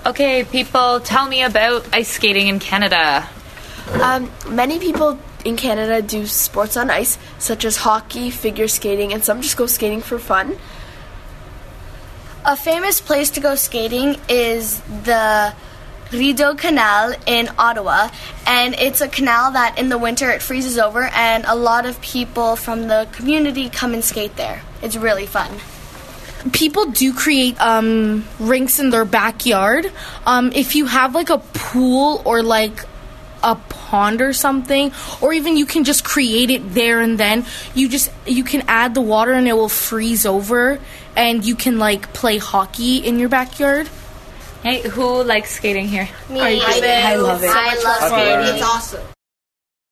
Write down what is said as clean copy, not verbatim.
Okay, people, tell me about ice skating in Canada. Many people in Canada do sports on ice, such as hockey, figure skating, and some just go skating for fun. A famous place to go skating is the Rideau Canal in Ottawa, and it's a canal that in the winter it freezes over, and a lot of people from the community come and skate there. It's really fun. People do create rinks in their backyard. If you have like a pool or like a pond or something, or even you can just create it there and then, you can add the water and it will freeze over, and you can like play hockey in your backyard. Hey, who likes skating here? Me. I love it. I love skating. It's awesome.